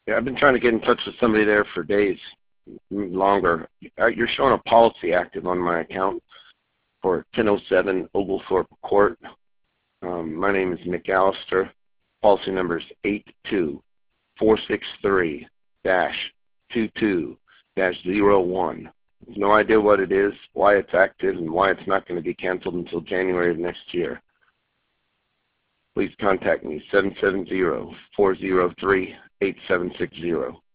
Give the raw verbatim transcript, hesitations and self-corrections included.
Yeah, I've been trying to get in touch with somebody there for days, longer. Uh, You're showing a policy active on my account for ten oh seven Oglethorpe Court. Um, my name is McAllister. Policy number is eight two four six three two two zero one. No idea what it is, why it's active, and why it's not going to be canceled until January of next year. Please contact me, seven seven zero, four zero three, eight seven six zero.